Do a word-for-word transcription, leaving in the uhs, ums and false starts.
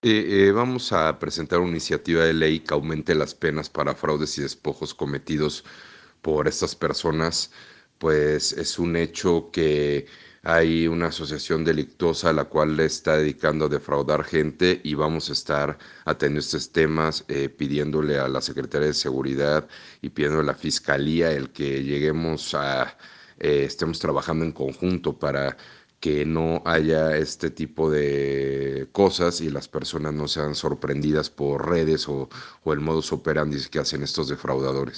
Eh, eh, vamos a presentar una iniciativa de ley que aumente las penas para fraudes y despojos cometidos por estas personas, pues es un hecho que hay una asociación delictuosa a la cual le está dedicando a defraudar gente y vamos a estar atendiendo estos temas, eh, pidiéndole a la Secretaría de Seguridad y pidiendo a la Fiscalía el que lleguemos a, eh, estemos trabajando en conjunto para que no haya este tipo de cosas y las personas no sean sorprendidas por redes o, o el modus operandi que hacen estos defraudadores.